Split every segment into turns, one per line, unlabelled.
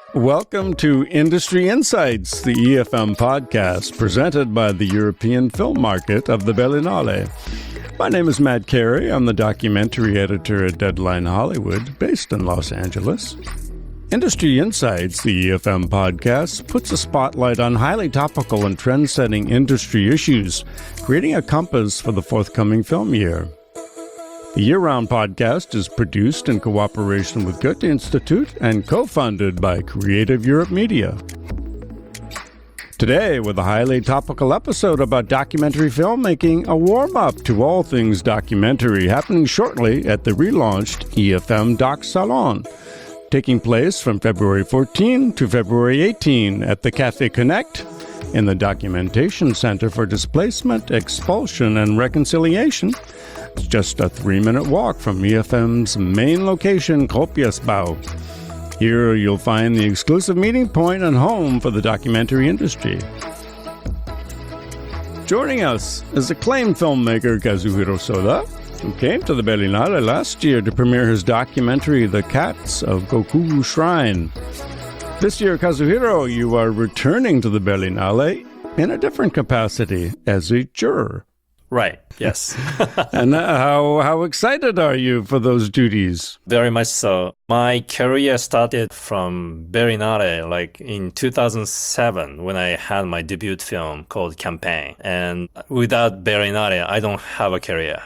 Welcome to Industry Insights, the EFM podcast presented by the European Film Market of the Berlinale. My name is Matt Carey. I'm the documentary editor at Deadline Hollywood, based in Los Angeles. Industry Insights, the EFM podcast, puts a spotlight on highly topical and trend-setting industry issues, creating a compass for the forthcoming film year. The year-round podcast is produced in cooperation with Goethe Institute and co-funded by Creative Europe Media. Today, with a highly topical episode about documentary filmmaking, a warm-up to all things documentary happening shortly at the relaunched EFM Doc Salon, taking place from February 14 to February 18 at the Café Connect in the Documentation Center for Displacement, Expulsion, and Reconciliation. It's just a 3-minute walk from EFM's main location, Gropiusbau. Here you'll find the exclusive meeting point and home for the documentary industry. Joining us is acclaimed filmmaker Kazuhiro Soda, who came to the Berlinale last year to premiere his documentary The Cats of Gokū Shrine. This year, Kazuhiro, you are returning to the Berlinale in a different capacity as a juror.
Right, yes.
And how excited are you for those duties?
Very much so. My career started from Berlinale like in 2007 when I had my debut film called Campaign. And without Berlinale, I don't have a career.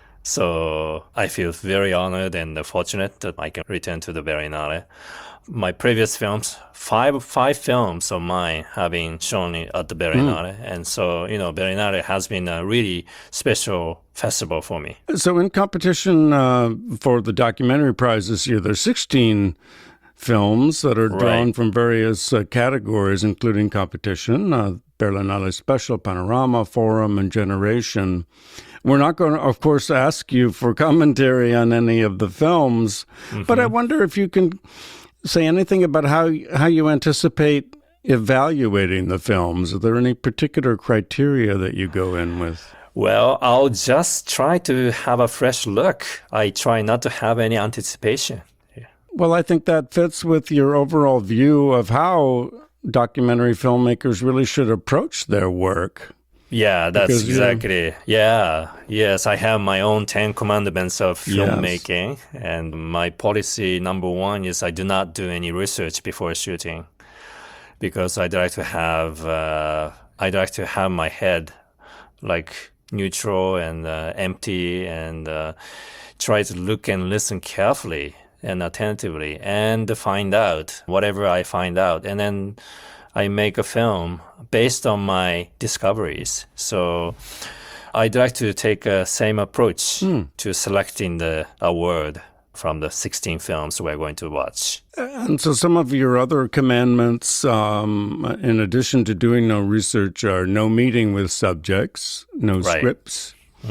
So I feel very honored and fortunate that I can return to the Berlinale. My previous films, five films of mine have been shown at the Berlinale. And so, Berlinale has been a really special festival for me.
So in competition for the documentary prize this year, there's 16 films that are drawn from various categories, including competition, Berlinale Special, Panorama, Forum, and Generation. We're not going to, of course, ask you for commentary on any of the films, but I wonder if you can say anything about how you anticipate evaluating the films. Are there any particular criteria that you go in with?
Well, I'll just try to have a fresh look. I try not to have any anticipation. Yeah.
Well, I think that fits with your overall view of how documentary filmmakers really should approach their work.
Yeah, that's exactly. Yeah. Yes, I have my own 10 commandments of filmmaking. Yes. And my policy number one is I do not do any research before shooting because I'd like to have my head like neutral and empty and try to look and listen carefully and attentively and find out whatever I find out. And then I make a film based on my discoveries. So I'd like to take the same approach to selecting the award from the 16 films we're going to watch.
And so some of your other commandments, in addition to doing no research, are no meeting with subjects, no scripts,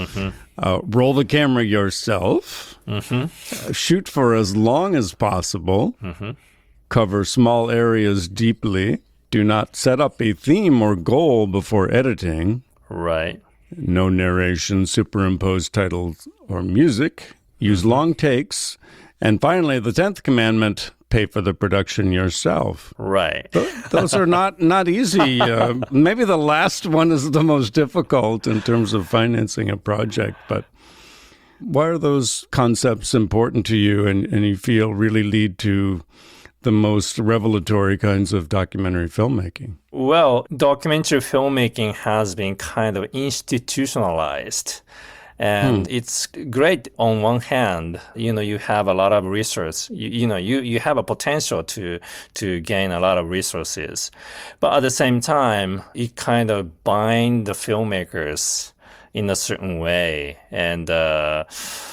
roll the camera yourself, shoot for as long as possible, cover small areas deeply, do not set up a theme or goal before editing.
Right.
No narration, superimposed titles or music. Use long takes. And finally, the 10th commandment, pay for the production yourself.
Right.
Those are not easy. Maybe the last one is the most difficult in terms of financing a project. But why are those concepts important to you and you feel really lead to the most revelatory kinds of documentary filmmaking?
Well, documentary filmmaking has been kind of institutionalized. And it's great on one hand, you have a lot of resource, you have a potential to gain a lot of resources. But at the same time, it kind of binds the filmmakers in a certain way. And I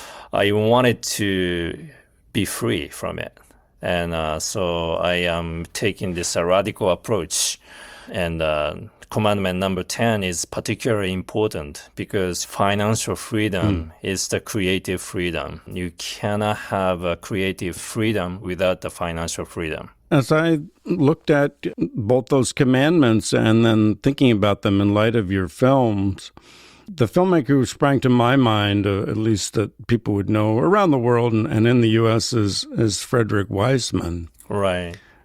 wanted to be free from it. And so I am taking this radical approach. And commandment number 10 is particularly important because financial freedom is the creative freedom. You cannot have a creative freedom without the financial freedom.
As I looked at both those commandments and then thinking about them in light of your films, the filmmaker who sprang to my mind, at least that people would know around the world and in the U.S., is Frederick Wiseman.
Right.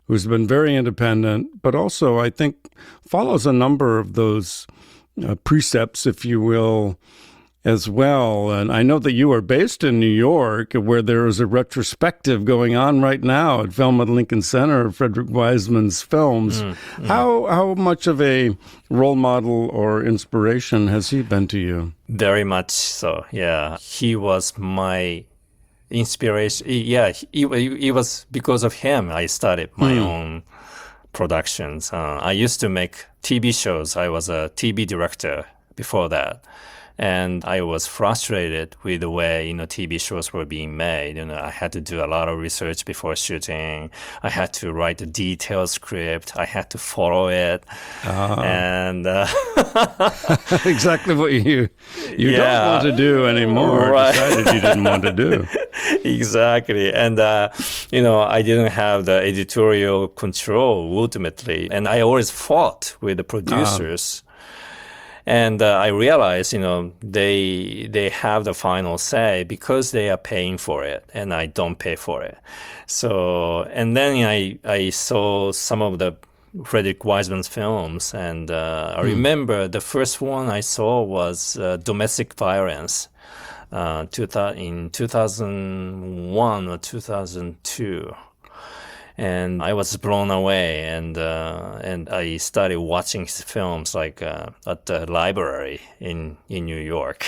who's been very independent, but also, I think, follows a number of those precepts, if you will, as well. And I know that you are based in New York, where there is a retrospective going on right now at Film at Lincoln Center of Frederick Wiseman's films. How much of a role model or inspiration has he been to you?
Very much so, yeah. He was my inspiration. Yeah, it was because of him I started my own productions. I used to make TV shows. I was a TV director before that. And I was frustrated with the way, TV shows were being made. I had to do a lot of research before shooting. I had to write a detailed script. I had to follow it. And
exactly what you
Yeah.
don't want to do anymore.
Right.
Decided you didn't want to do.
Exactly. And, I didn't have the editorial control ultimately. And I always fought with the producers. And I realized, they have the final say because they are paying for it and I don't pay for it. So, and then I saw some of the Frederick Wiseman's films, and I remember the first one I saw was Domestic Violence in 2001 or 2002. And I was blown away, and I started watching his films like at the library in New York.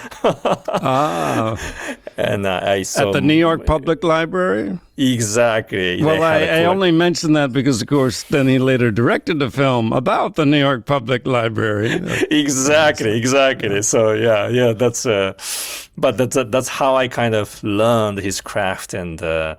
And I saw
At the New York Public Library?
Exactly.
Well, I only mention that because, of course, then he later directed a film about the New York Public Library.
Exactly. So yeah, that's but that's how I kind of learned his craft and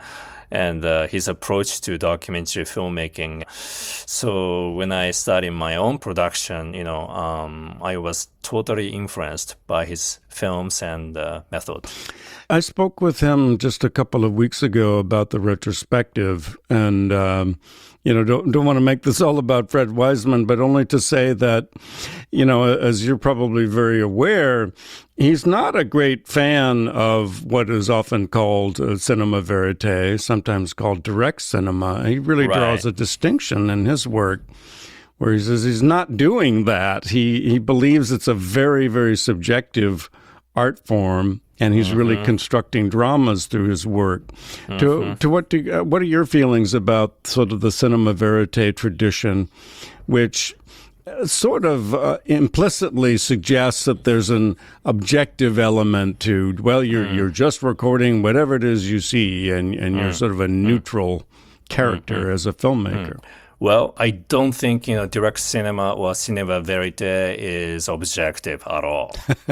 his approach to documentary filmmaking. So when I started my own production, I was totally influenced by his films and method.
I spoke with him just a couple of weeks ago about the retrospective, and don't want to make this all about Fred Wiseman, but only to say that, as you're probably very aware, he's not a great fan of what is often called cinema verite, sometimes called direct cinema. He really draws a distinction in his work where he says he's not doing that. He believes it's a very, very subjective art form, and he's really constructing dramas through his work. What are your feelings about sort of the cinema verite tradition, which sort of implicitly suggests that there's an objective element to, you're just recording whatever it is you see, and you're sort of a neutral character as a filmmaker?
Well, I don't think, direct cinema or cinema verite is objective at all,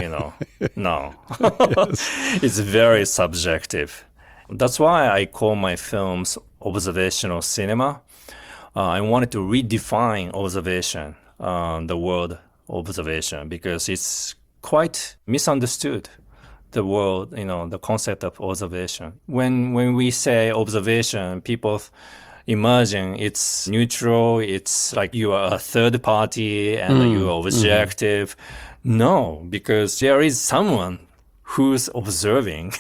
No. It's very subjective. That's why I call my films observational cinema. I wanted to redefine observation, the word observation, because it's quite misunderstood. The word, the concept of observation. When we say observation, people imagine it's neutral, it's like you are a third party and you are objective. No, because there is someone who's observing,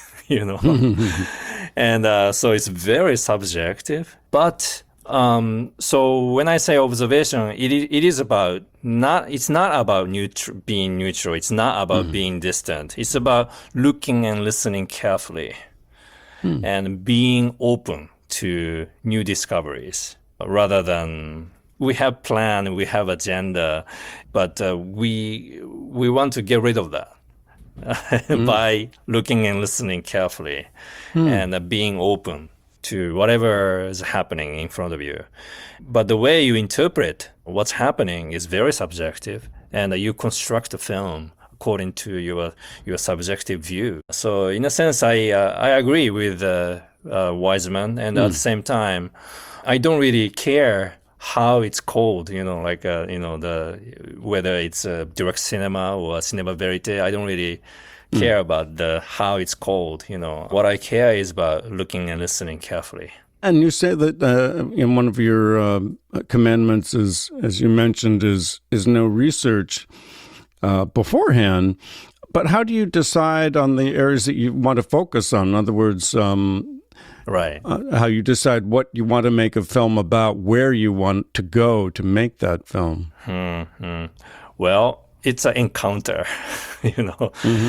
And so it's very subjective. But so when I say observation, it is about it's not about being neutral. It's not about being distant. It's about looking and listening carefully and being open to new discoveries, rather than we have plan, we have agenda, but we want to get rid of that by looking and listening carefully and being open to whatever is happening in front of you. But the way you interpret what's happening is very subjective, and you construct a film according to your subjective view. So in a sense, I agree with Wiseman, and at the same time, I don't really care how it's called, whether it's direct cinema or cinema verite. I don't really care about how it's called. What I care is about looking and listening carefully.
And you say that in one of your commandments is, as you mentioned, is no research beforehand. But how do you decide on the areas that you want to focus on? In other words,
Right.
how you decide what you want to make a film about, where you want to go to make that film.
Well, it's an encounter, you know.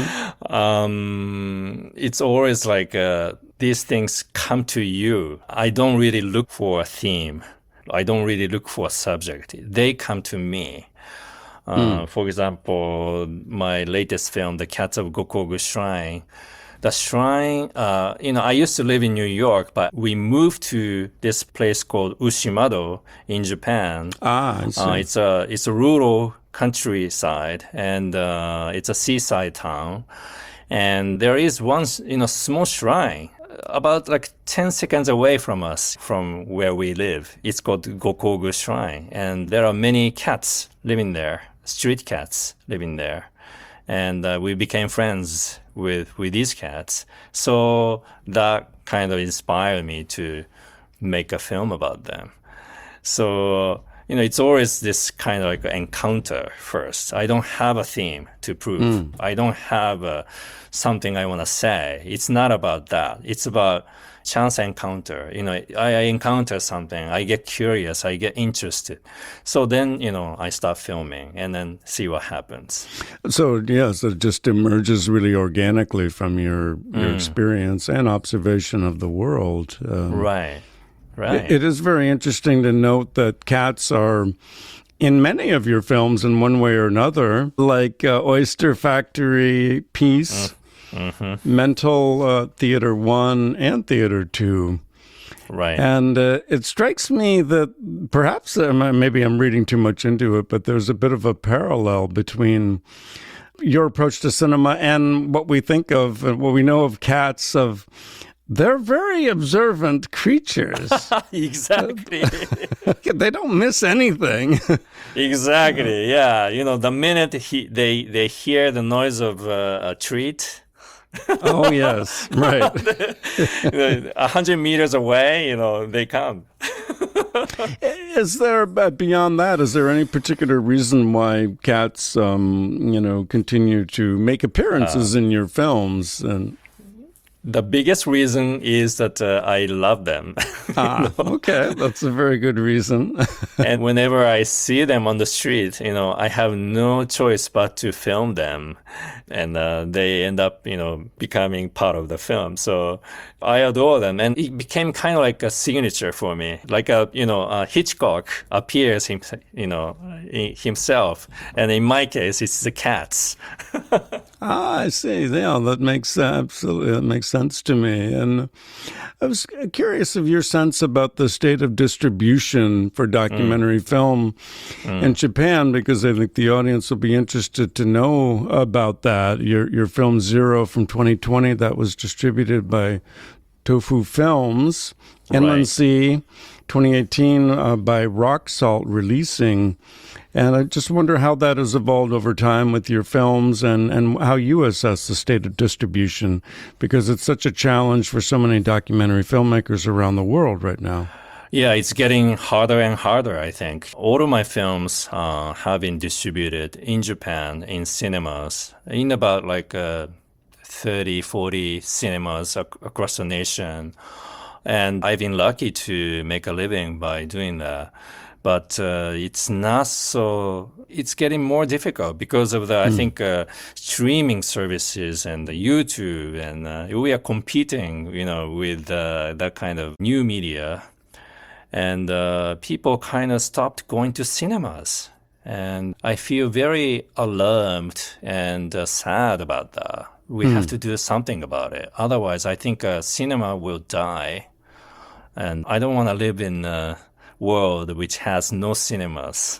It's always like these things come to you. I don't really look for a theme. I don't really look for a subject. They come to me. For example, my latest film, The Cats of Gokoku Shrine. The shrine, I used to live in New York, but we moved to this place called Ushimado in Japan.
I see.
It's a rural countryside, and it's a seaside town. And there is one, small shrine about like 10 seconds away from us, from where we live. It's called Gokogu Shrine. And there are many cats living there, street cats living there. And we became friends with these cats. So that kind of inspired me to make a film about them. So, it's always this kind of like encounter first. I don't have a theme to prove. I don't have something I want to say. It's not about that. It's about chance encounter. I encounter something. I get curious. I get interested. So then, I start filming and then see what happens.
So, yes, it just emerges really organically from your experience and observation of the world.
Right.
It is very interesting to note that cats are in many of your films in one way or another, like Oyster Factory, Peace, Mental Theater 1 and Theater 2.
Right.
And it strikes me that perhaps, maybe I'm reading too much into it, but there's a bit of a parallel between your approach to cinema and what we think of, what we know of cats, they're very observant creatures.
Exactly.
They don't miss anything.
Exactly. Yeah. The minute they hear the noise of a treat.
Oh, yes. Right.
100 meters away, they come.
Is there, beyond that, is there any particular reason why cats, continue to make appearances in your films? And
the biggest reason is that I love them.
Okay. That's a very good reason.
And whenever I see them on the street, I have no choice but to film them. And they end up, becoming part of the film. So I adore them. And it became kind of like a signature for me. Like Hitchcock appears, himself. And in my case, it's the cats.
I see. Yeah, that makes sense to me. And I was curious of your sense about the state of distribution for documentary film in Japan, because I think the audience will be interested to know about that. Your film Zero from 2020, that was distributed by Tofu Films. Inland Sea 2018 by Rock Salt Releasing. And I just wonder how that has evolved over time with your films and how you assess the state of distribution, because it's such a challenge for so many documentary filmmakers around the world right now.
Yeah, it's getting harder and harder, I think. All of my films have been distributed in Japan in cinemas, in about like 30, 40 cinemas across the nation. And I've been lucky to make a living by doing that. But it's getting more difficult because of I think, streaming services and the YouTube, and we are competing, with that kind of new media. And people kind of stopped going to cinemas. And I feel very alarmed and sad about that. We have to do something about it. Otherwise, I think cinema will die. And I don't want to live in a world which has no cinemas.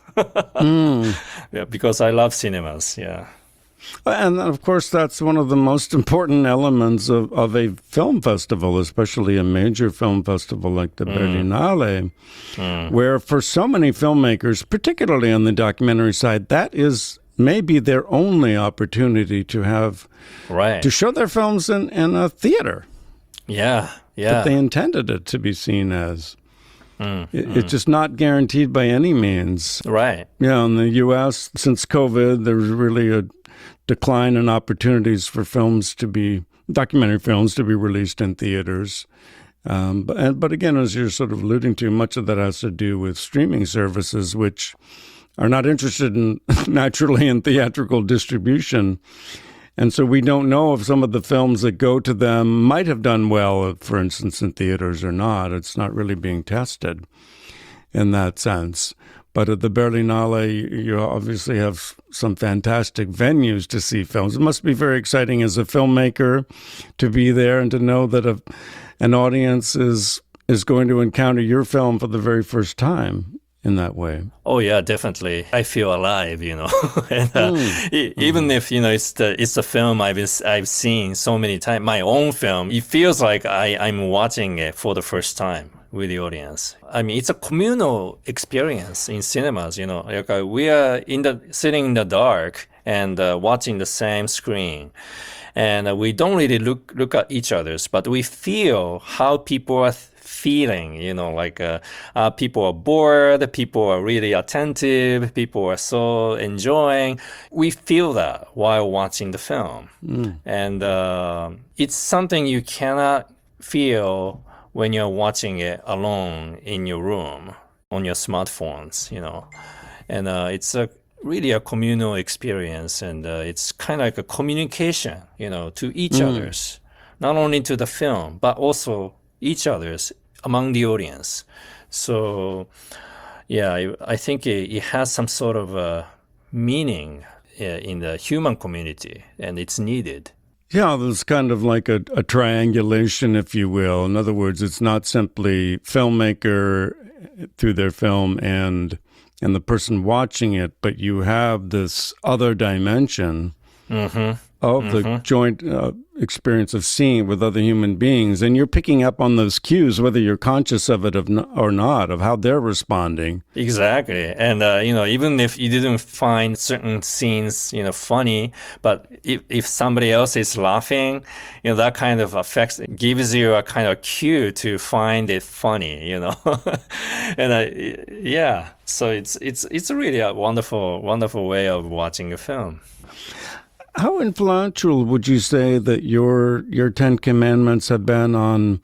Yeah, because I love cinemas, yeah.
And of course, that's one of the most important elements of a film festival, especially a major film festival like the Berlinale, where for so many filmmakers, particularly on the documentary side, that is maybe their only opportunity to have to show their films in a theater.
Yeah.
That they intended it to be seen as. It's just not guaranteed by any means.
Right.
Yeah, in the U.S., since COVID, there's really a decline in opportunities for documentary films to be released in theaters. But again, as you're sort of alluding to, much of that has to do with streaming services, which are not interested in naturally in theatrical distribution. And so we don't know if some of the films that go to them might have done well, for instance, in theaters or not. It's not really being tested in that sense. But at the Berlinale, you obviously have some fantastic venues to see films. It must be very exciting as a filmmaker to be there and to know that an audience is going to encounter your film for the very first time in that way.
Oh yeah, definitely. I feel alive, and even if it's a film I've seen so many times, my own film, it feels like I'm watching it for the first time with the audience. I mean, it's a communal experience in cinemas. Like we are sitting in the dark and watching the same screen. And we don't really look at each other's, but we feel how people are feeling, like people are bored, people are really attentive, people are so enjoying. We feel that while watching the film. And it's something you cannot feel when you're watching it alone in your room on your smartphones, And it's really a communal experience, and it's kind of like a communication, to each other's, not only to the film, but also each other's among the audience. So, yeah, I think it has some sort of meaning in the human community, and it's needed.
Yeah, there's kind of like a triangulation, if you will. In other words, it's not simply filmmaker through their film and the person watching it, but you have this other dimension of the joint experience of seeing with other human beings. And you're picking up on those cues, whether you're conscious of it or not, of how they're responding.
Exactly. And, even if you didn't find certain scenes, funny, but if somebody else is laughing, that kind of gives you a kind of cue to find it funny, And yeah, so it's really a wonderful, wonderful way of watching a film.
How influential would you say that your Ten Commandments have been on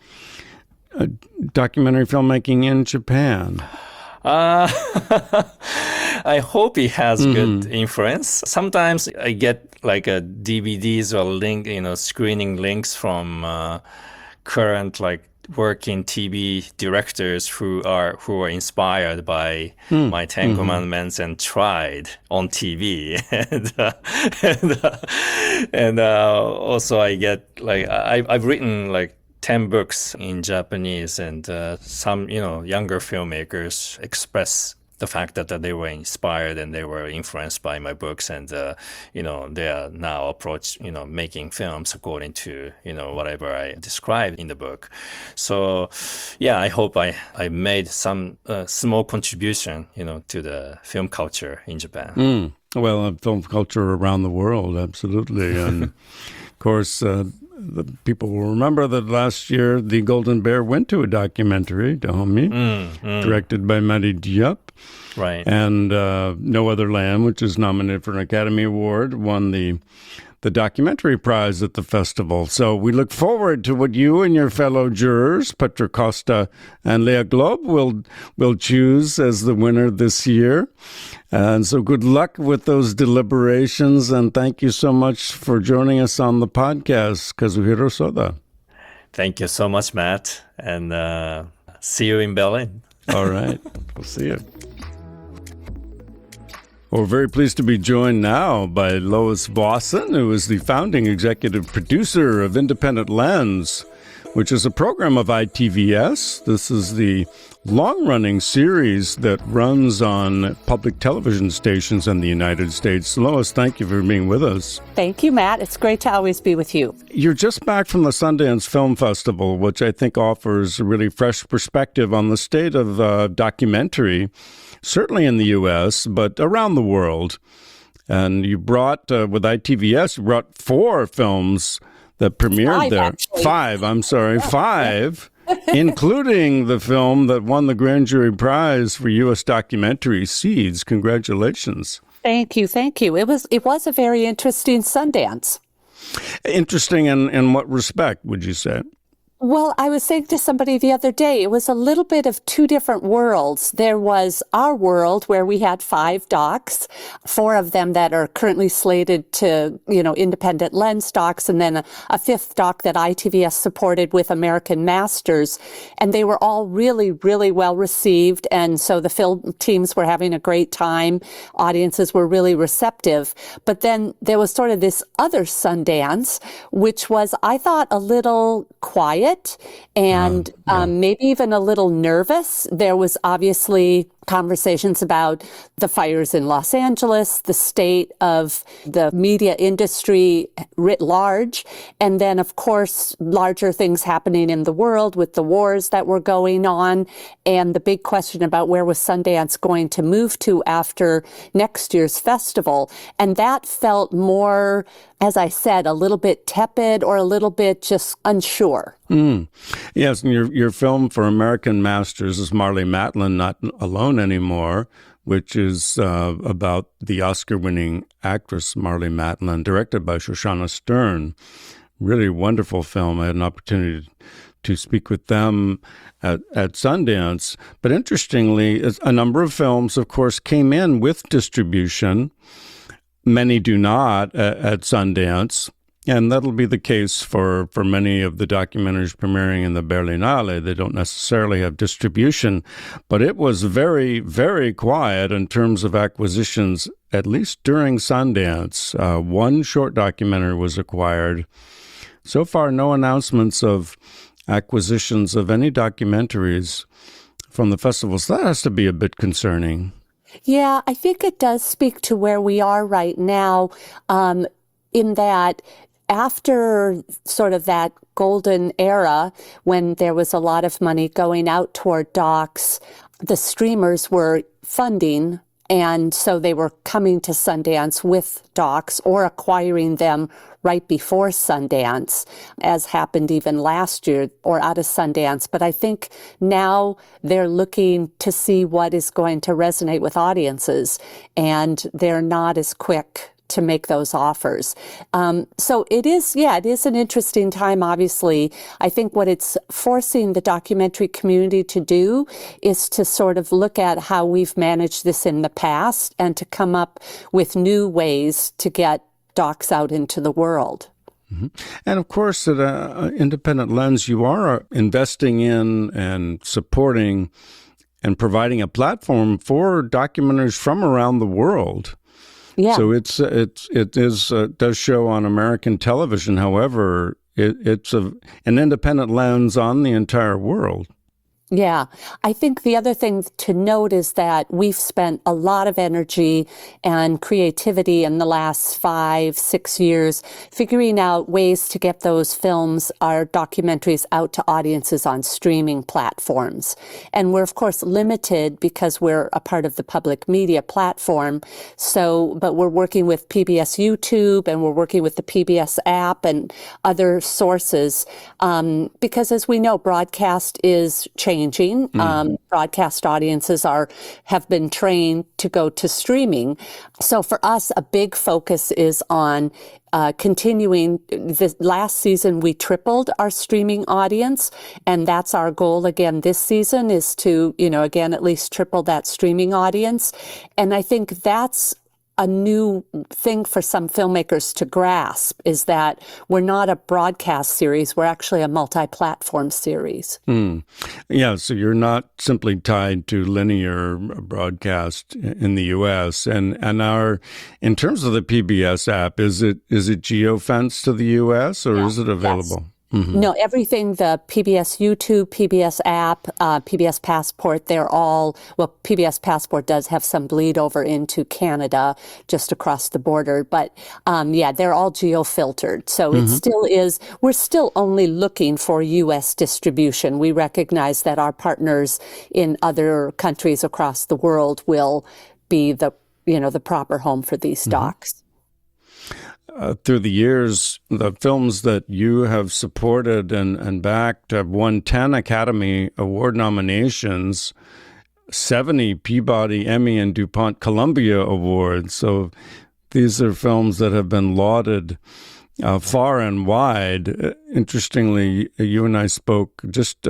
documentary filmmaking in Japan?
I hope it has good influence. Sometimes I get like DVDs or screening links from current working TV directors who are inspired by my Ten Commandments and tried on TV, and also I get I've written 10 books in Japanese, and some younger filmmakers express the fact that they were inspired and they were influenced by my books, and they are now making films according to whatever I described in the book. So yeah, I hope I made some small contribution to the film culture in Japan.
Well, film culture around the world, absolutely. And of course, the people will remember that last year the Golden Bear went to a documentary, Dahomey, directed by Mari Diop.
Right.
And No Other Land, which is nominated for an Academy Award, won the documentary prize at the festival. So we look forward to what you and your fellow jurors, Petra Costa and Lea Globe, will choose as the winner this year. And so good luck with those deliberations, and thank you so much for joining us on the podcast, Kazuhiro Soda.
Thank you so much, Matt, and see you in Berlin.
All right. We'll see you. We're very pleased to be joined now by Lois Vossen, who is the founding executive producer of Independent Lens, which is a program of ITVS. This is the long-running series that runs on public television stations in the United States. Lois, thank you for being with us.
Thank you, Matt. It's great to always be with you.
You're just back from the Sundance Film Festival, which I think offers a really fresh perspective on the state of documentary, certainly in the U.S., but around the world. And you brought, with ITVS, you brought 4 films that premiered there.
Actually.
5, I'm sorry, 5. Including the film that won the Grand Jury Prize for U.S. documentary, Seeds. Congratulations.
Thank you. Thank you. It was a very interesting Sundance.
Interesting in what respect, would you say?
Well, I was saying to somebody the other day, it was a little bit of two different worlds. There was our world where we had 5 docs, 4 of them that are currently slated to, independent lens docs, and then a 5th doc that ITVS supported with American Masters. And they were all really, really well received. And so the film teams were having a great time. Audiences were really receptive. But then there was sort of this other Sundance, which was, I thought, a little quiet and maybe even a little nervous. There was obviously conversations about the fires in Los Angeles, the state of the media industry writ large, and then, of course, larger things happening in the world with the wars that were going on, and the big question about where was Sundance going to move to after next year's festival. And that felt more, as I said, a little bit tepid or a little bit just unsure.
Yes, and your film for American Masters is Marlee Matlin, Not Alone Anymore, which is about the Oscar-winning actress Marlee Matlin, directed by Shoshana Stern. Really wonderful film. I had an opportunity to speak with them at Sundance. But interestingly, a number of films, of course, came in with distribution. Many do not at Sundance. And that'll be the case for many of the documentaries premiering in the Berlinale. They don't necessarily have distribution, but it was very, very quiet in terms of acquisitions, at least during Sundance. 1 short documentary was acquired. So far, no announcements of acquisitions of any documentaries from the festival. So that has to be a bit concerning.
Yeah, I think it does speak to where we are right now, in that after sort of that golden era when there was a lot of money going out toward docs, the streamers were funding, and so they were coming to Sundance with docs or acquiring them right before Sundance, as happened even last year, or out of Sundance. But I think now they're looking to see what is going to resonate with audiences, and they're not as quick to make those offers. So it is an interesting time, obviously. I think what it's forcing the documentary community to do is to sort of look at how we've managed this in the past and to come up with new ways to get docs out into the world.
Mm-hmm. And of course, at Independent Lens, you are investing in and supporting and providing a platform for documentaries from around the world.
Yeah.
So it does show on American television. However, it's an independent lens on the entire world.
Yeah. I think the other thing to note is that we've spent a lot of energy and creativity in the last 5-6 years figuring out ways to get those films, our documentaries, out to audiences on streaming platforms. And we're, of course, limited because we're a part of the public media platform. But we're working with PBS YouTube, and we're working with the PBS app and other sources, because as we know, broadcast is changing. Broadcast audiences have been trained to go to streaming. So for us, a big focus is on continuing. This last season, we tripled our streaming audience, and that's our goal again this season, is to, again, at least triple that streaming audience. And I think that's a new thing for some filmmakers to grasp, is that we're not a broadcast series, we're actually a multi-platform series.
Yeah, so you're not simply tied to linear broadcast in the U.S. And in terms of the PBS app, is it geo-fenced to the U.S. or is it available?
Yes. Mm-hmm. No, everything, the PBS YouTube, PBS app, PBS Passport, PBS Passport does have some bleed over into Canada just across the border. But they're all geo-filtered. So it still is, we're still only looking for U.S. distribution. We recognize that our partners in other countries across the world will be the proper home for these docs.
Through the years, the films that you have supported and backed have won 10 Academy Award nominations, 70 Peabody, Emmy, and DuPont Columbia Awards. So these are films that have been lauded far and wide. Interestingly, you and I spoke just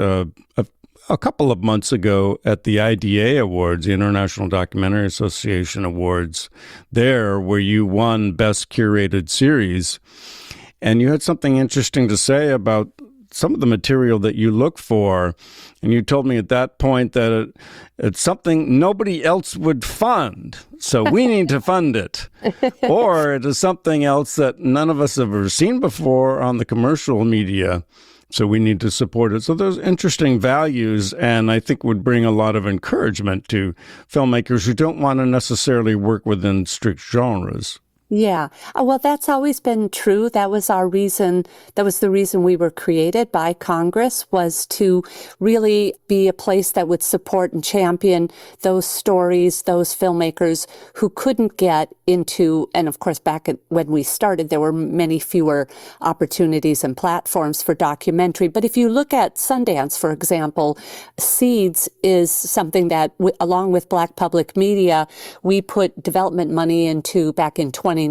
a couple of months ago at the IDA Awards, the International Documentary Association Awards, there where you won Best Curated Series. And you had something interesting to say about some of the material that you look for. And you told me at that point that it's something nobody else would fund. So we need to fund it. Or it is something else that none of us have ever seen before on the commercial media. So we need to support it. So those interesting values, and I think would bring a lot of encouragement to filmmakers who don't want to necessarily work within strict genres.
Yeah. Well, that's always been true. That was our reason. That was the reason we were created by Congress, was to really be a place that would support and champion those stories, those filmmakers who couldn't get into, and of course, when we started, there were many fewer opportunities and platforms for documentary. But if you look at Sundance, for example, Seeds is something that, along with Black Public Media, we put development money into back in 2019.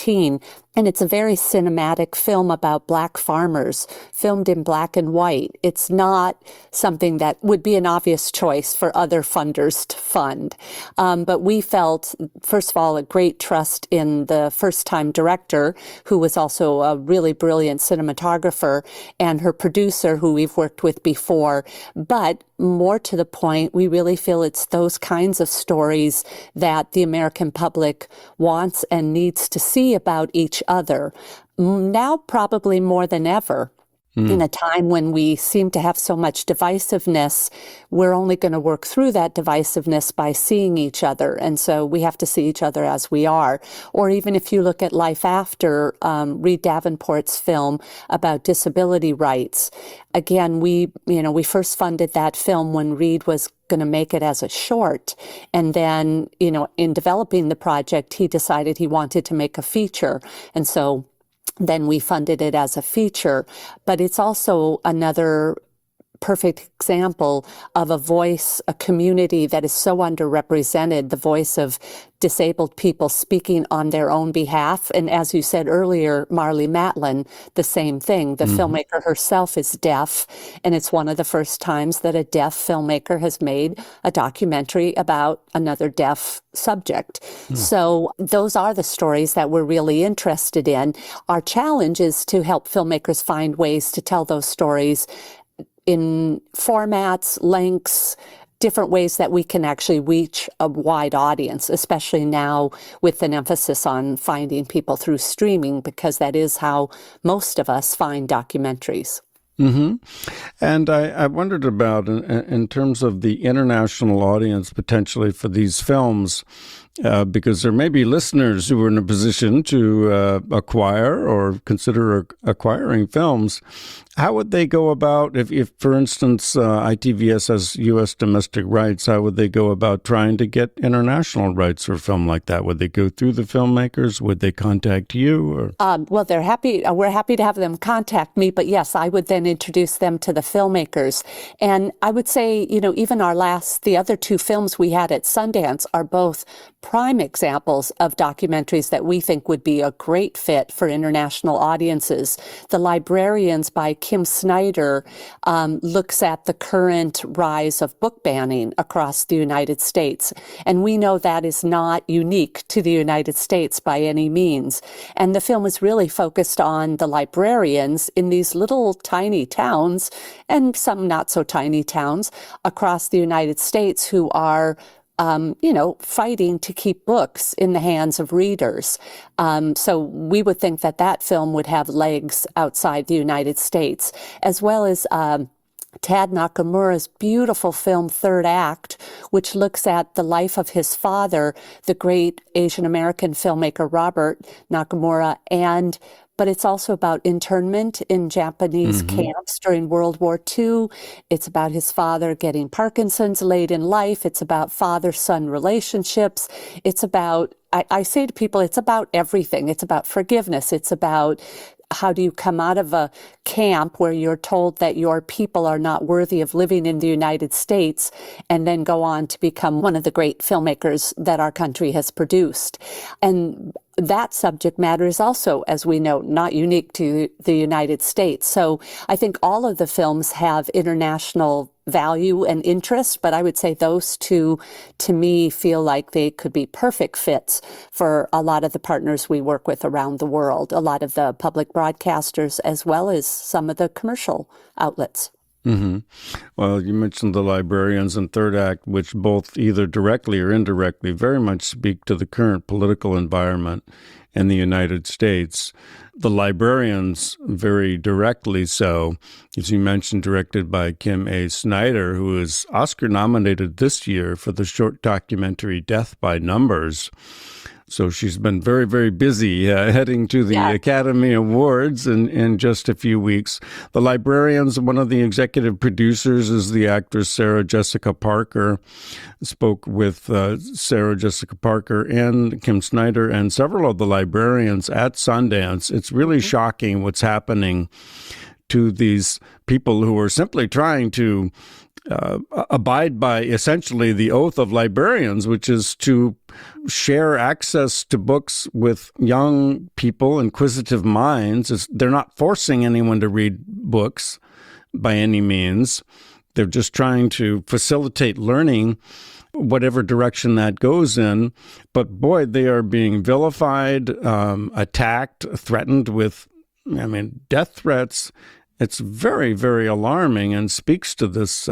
And it's a very cinematic film about Black farmers, filmed in black and white. It's not something that would be an obvious choice for other funders to fund. But we felt, first of all, a great trust in the first-time director, who was also a really brilliant cinematographer, and her producer, who we've worked with before. But more to the point, we really feel it's those kinds of stories that the American public wants and needs to see about each other, now probably more than ever. In a time when we seem to have so much divisiveness, we're only going to work through that divisiveness by seeing each other. And so we have to see each other as we are. Or even if you look at Life After, Reed Davenport's film about disability rights. Again, we first funded that film when Reed was going to make it as a short. And then, in developing the project, he decided he wanted to make a feature. And so then we funded it as a feature. But it's also another perfect example of a voice, a community that is so underrepresented, the voice of disabled people speaking on their own behalf. And as you said earlier, Marlee Matlin, the same thing. The filmmaker herself is deaf, and it's one of the first times that a deaf filmmaker has made a documentary about another deaf subject. So those are the stories that we're really interested in. Our challenge is to help filmmakers find ways to tell those stories in formats, lengths, different ways that we can actually reach a wide audience, especially now with an emphasis on finding people through streaming, because that is how most of us find documentaries.
Mm-hmm. And I wondered about, in terms of the international audience potentially for these films, because there may be listeners who are in a position to acquire or consider acquiring films. How would they go about, if for instance, ITVS has U.S. domestic rights, how would they go about trying to get international rights for a film like that? Would they go through the filmmakers? Would they contact you? Or?
Well, they're happy. We're happy to have them contact me. But yes, I would then introduce them to the filmmakers. And I would say, even the other two films we had at Sundance are both prime examples of documentaries that we think would be a great fit for international audiences. The Librarians by Kim Snyder looks at the current rise of book banning across the United States. And we know that is not unique to the United States by any means. And the film is really focused on the librarians in these little tiny towns, and some not so tiny towns across the United States, who are fighting to keep books in the hands of readers. So we would think that film would have legs outside the United States, as well as Tad Nakamura's beautiful film, Third Act, which looks at the life of his father, the great Asian American filmmaker Robert Nakamura, but it's also about internment in Japanese camps during World War II. It's about his father getting Parkinson's late in life. It's about father-son relationships. It's about, I say to people, it's about everything. It's about forgiveness. It's about how do you come out of a camp where you're told that your people are not worthy of living in the United States, and then go on to become one of the great filmmakers that our country has produced. And that subject matter is also, as we know, not unique to the United States. So I think all of the films have international value and interest, but I would say those two, to me, feel like they could be perfect fits for a lot of the partners we work with around the world, a lot of the public broadcasters, as well as some of the commercial outlets.
Mm-hmm. Well, you mentioned The Librarians and Third Act, which both either directly or indirectly very much speak to the current political environment in the United States. The Librarians very directly so, as you mentioned, directed by Kim A. Snyder, who is Oscar nominated this year for the short documentary Death by Numbers. So she's been very, very busy heading to the Academy Awards in just a few weeks. The Librarians, one of the executive producers is the actress Sarah Jessica Parker. Spoke with Sarah Jessica Parker and Kim Snyder and several of the librarians at Sundance. It's really shocking what's happening to these people who are simply trying to abide by essentially the oath of librarians, which is to share access to books with young people, inquisitive minds. They're not forcing anyone to read books by any means. They're just trying to facilitate learning, whatever direction that goes in. But boy, they are being vilified, attacked, threatened with, death threats. It's very, very alarming and speaks to this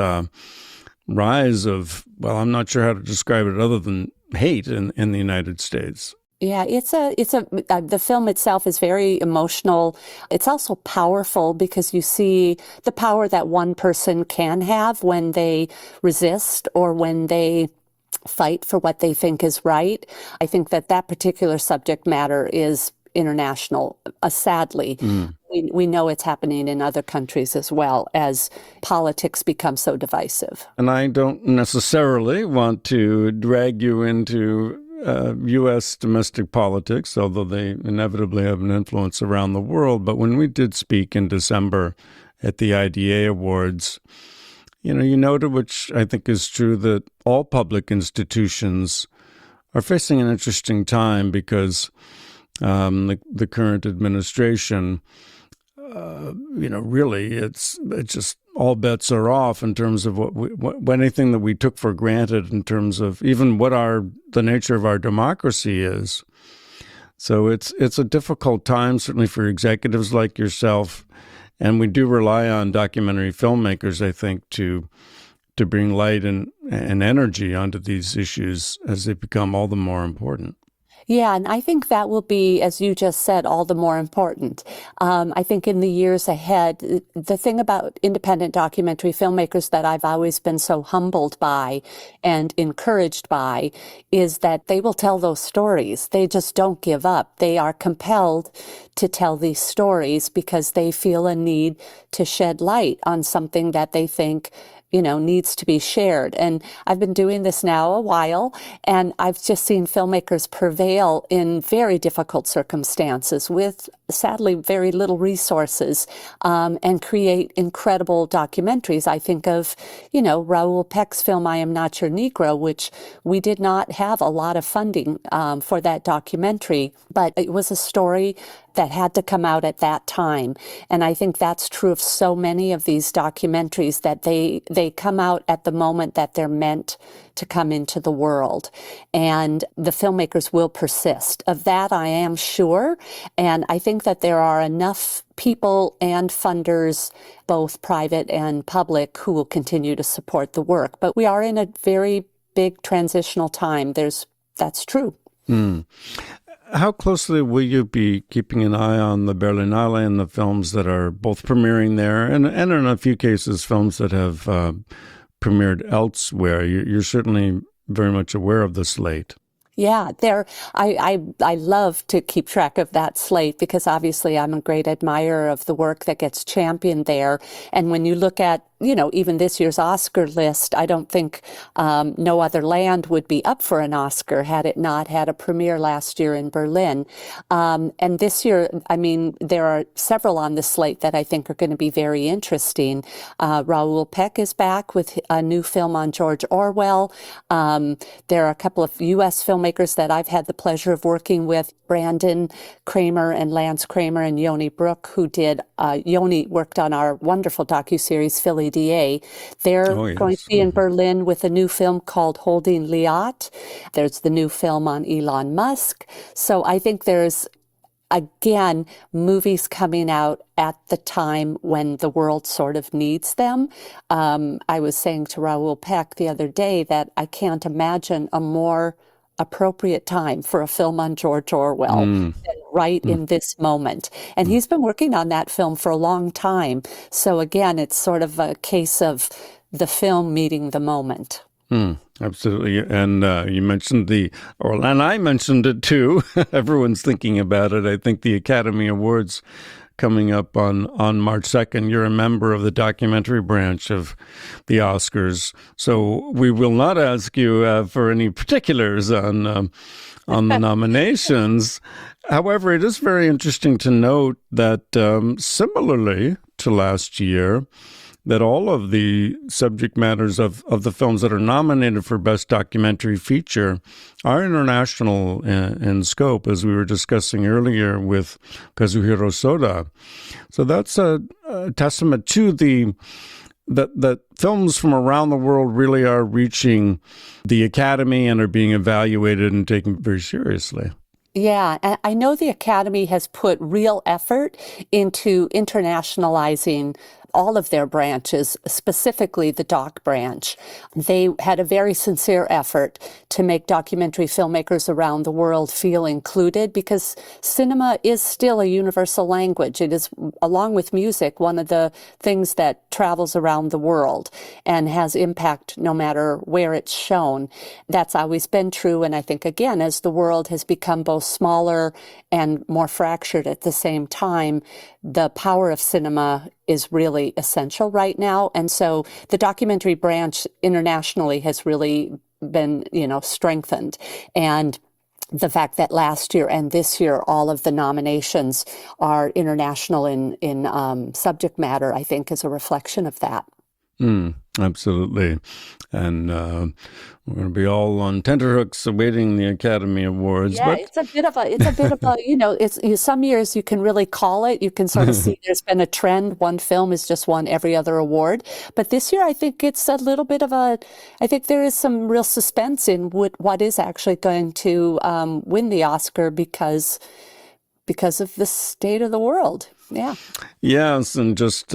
rise of, I'm not sure how to describe it other than hate in the United States.
Yeah, the film itself is very emotional. It's also powerful because you see the power that one person can have when they resist or when they fight for what they think is right. I think that particular subject matter is international, sadly. We know it's happening in other countries as well as politics become so divisive.
And I don't necessarily want to drag you into U.S. domestic politics, although they inevitably have an influence around the world. But when we did speak in December at the IDA Awards, you noted, which I think is true, that all public institutions are facing an interesting time because the current administration, really, it's just all bets are off in terms of what anything that we took for granted in terms of even what the nature of our democracy is. So it's a difficult time, certainly for executives like yourself, and we do rely on documentary filmmakers, I think, to bring light and energy onto these issues as they become all the more important.
Yeah, and I think that will be, as you just said, all the more important. I think in the years ahead, the thing about independent documentary filmmakers that I've always been so humbled by and encouraged by is that they will tell those stories. They just don't give up. They are compelled to tell these stories because they feel a need to shed light on something that they think needs to be shared. And I've been doing this now a while, and I've just seen filmmakers prevail in very difficult circumstances with, sadly, very little resources, and create incredible documentaries. I think of, Raoul Peck's film, I Am Not Your Negro, which we did not have a lot of funding for that documentary, but it was a story that had to come out at that time. And I think that's true of so many of these documentaries, that they come out at the moment that they're meant to come into the world. And the filmmakers will persist. Of that, I am sure. And I think that there are enough people and funders, both private and public, who will continue to support the work. But we are in a very big transitional time. That's true.
How closely will you be keeping an eye on the Berlinale and the films that are both premiering there, and in a few cases, films that have premiered elsewhere? You're certainly very much aware of the slate.
Yeah, I love to keep track of that slate because obviously I'm a great admirer of the work that gets championed there. And when you look at even this year's Oscar list, I don't think No Other Land would be up for an Oscar had it not had a premiere last year in Berlin. And this year, I mean, there are several on the slate that I think are going to be very interesting. Raoul Peck is back with a new film on George Orwell. There are a couple of U.S. filmmakers that I've had the pleasure of working with, Brandon Kramer and Lance Kramer and Yoni Brook, who did, Yoni worked on our wonderful docuseries, Philly DA. They're going to be in Berlin with a new film called Holding Liat. There's the new film on Elon Musk. So I think there's, again, movies coming out at the time when the world sort of needs them. I was saying to Raoul Peck the other day that I can't imagine a more appropriate time for a film on George Orwell than right in this moment. And he's been working on that film for a long time. So again, it's sort of a case of the film meeting the moment.
Absolutely. And you mentioned and I mentioned it too. Everyone's thinking about it. I think the Academy Awards coming up on March 2nd. You're a member of the documentary branch of the Oscars. So we will not ask you for any particulars on the nominations. However, it is very interesting to note that similarly to last year, that all of the subject matters of the films that are nominated for Best Documentary Feature are international in scope, as we were discussing earlier with Kazuhiro Soda. So that's a testament to that films from around the world really are reaching the Academy and are being evaluated and taken very seriously.
Yeah, and I know the Academy has put real effort into internationalizing all of their branches, specifically the doc branch. They had a very sincere effort to make documentary filmmakers around the world feel included, because cinema is still a universal language. It is, along with music, one of the things that travels around the world and has impact no matter where it's shown. That's always been true. And I think, again, as the world has become both smaller and more fractured at the same time, the power of cinema is really essential right now. And so the documentary branch internationally has really been, strengthened. And the fact that last year and this year, all of the nominations are international in subject matter, I think is a reflection of that.
Absolutely. And we're going to be all on tenterhooks awaiting the Academy Awards.
Yeah, it's a bit of a, some years you can really call it. You can sort of see there's been a trend. One film has just won every other award. But this year, I think it's a little bit of I think there is some real suspense in what is actually going to win the Oscar because of the state of the world. Yeah. Yes,
and just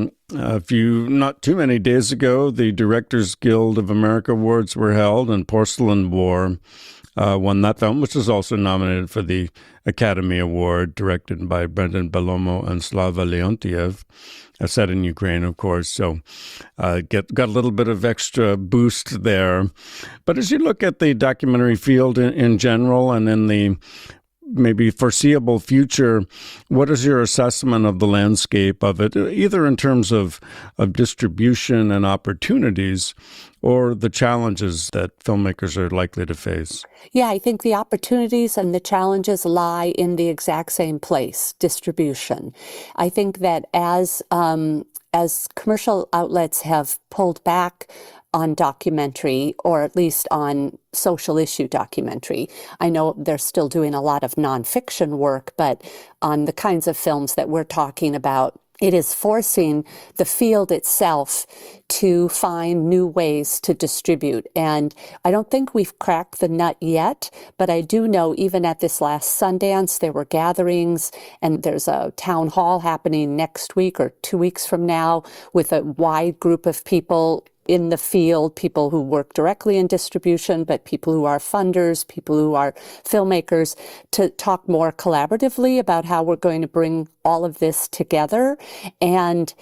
not too many days ago, the Directors Guild of America Awards were held, and Porcelain War won that film, which was also nominated for the Academy Award, directed by Brendan Bellomo and Slava Leontiev, set in Ukraine, of course. So got a little bit of extra boost there. But as you look at the documentary field in general and in the maybe foreseeable future, what is your assessment of the landscape of it, either in terms of distribution and opportunities or the challenges that filmmakers are likely to face?
Yeah, I think the opportunities and the challenges lie in the exact same place, distribution. I think that as commercial outlets have pulled back on documentary, or at least on social issue documentary. I know they're still doing a lot of nonfiction work, but on the kinds of films that we're talking about, it is forcing the field itself to find new ways to distribute. And I don't think we've cracked the nut yet, but I do know even at this last Sundance, there were gatherings, and there's a town hall happening next week or 2 weeks from now with a wide group of people in the field, people who work directly in distribution, but people who are funders, people who are filmmakers, to talk more collaboratively about how we're going to bring all of this together. And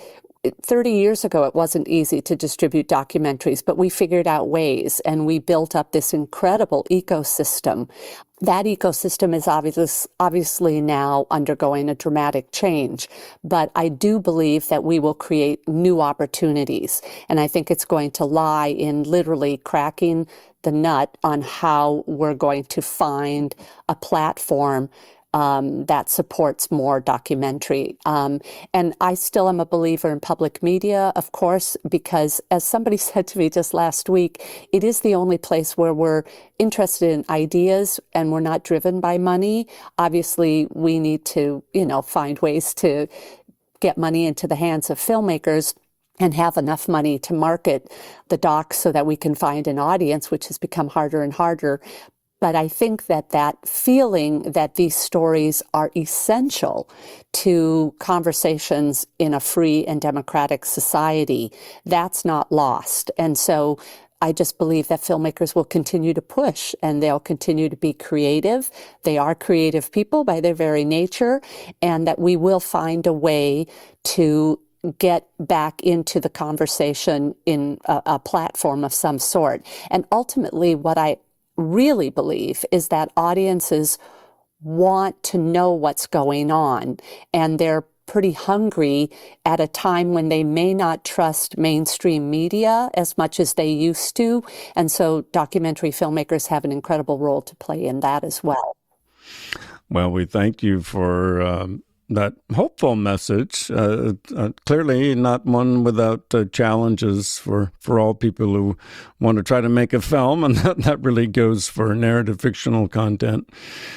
30 years ago, it wasn't easy to distribute documentaries, but we figured out ways and we built up this incredible ecosystem. That ecosystem is obviously now undergoing a dramatic change, but I do believe that we will create new opportunities. And I think it's going to lie in literally cracking the nut on how we're going to find a platform that supports more documentary. And I still am a believer in public media, of course, because as somebody said to me just last week, it is the only place where we're interested in ideas and we're not driven by money. Obviously, we need to, find ways to get money into the hands of filmmakers and have enough money to market the docs so that we can find an audience, which has become harder and harder. But I think that feeling that these stories are essential to conversations in a free and democratic society, that's not lost. And so I just believe that filmmakers will continue to push and they'll continue to be creative. They are creative people by their very nature, and that we will find a way to get back into the conversation in a platform of some sort. And ultimately, what I really believe is that audiences want to know what's going on, and they're pretty hungry at a time when they may not trust mainstream media as much as they used to. And so documentary filmmakers have an incredible role to play in that as well.
Well, we thank you for that hopeful message. Clearly not one without challenges for all people who want to try to make a film, and that really goes for narrative fictional content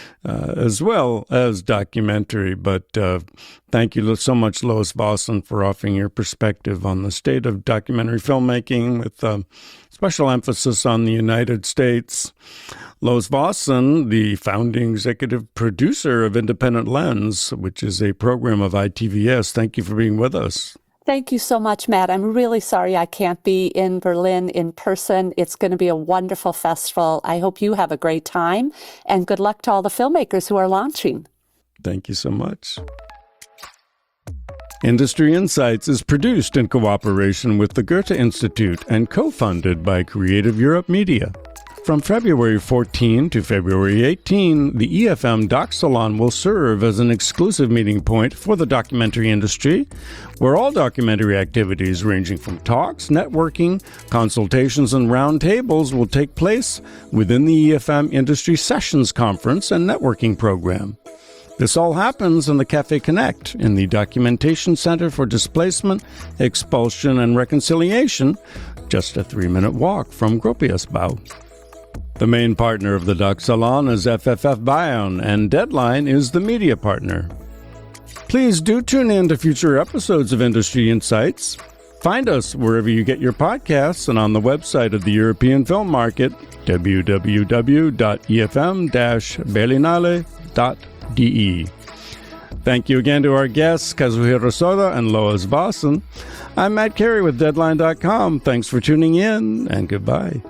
as well as documentary. But thank you so much, Lois Vossen, for offering your perspective on the state of documentary filmmaking with special emphasis on the United States. Lois Vossen, the founding executive producer of Independent Lens, which is a program of ITVS. Thank you for being with us.
Thank you so much, Matt. I'm really sorry I can't be in Berlin in person. It's going to be a wonderful festival. I hope you have a great time, and good luck to all the filmmakers who are launching.
Thank you so much. Industry Insights is produced in cooperation with the Goethe Institute and co-funded by Creative Europe Media. From February 14 to February 18, the EFM Doc Salon will serve as an exclusive meeting point for the documentary industry, where all documentary activities ranging from talks, networking, consultations, and roundtables will take place within the EFM Industry Sessions Conference and Networking Program. This all happens in the Café Connect in the Documentation Center for Displacement, Expulsion, and Reconciliation, just a 3-minute walk from Gropiusbau. The main partner of the Doc Salon is FFF Bayern, and Deadline is the media partner. Please do tune in to future episodes of Industry Insights. Find us wherever you get your podcasts and on the website of the European Film Market, www.efm-berlinale.de. Thank you again to our guests, Kazuhiro Soda and Lois Vossen. I'm Matt Carey with Deadline.com. Thanks for tuning in, and goodbye.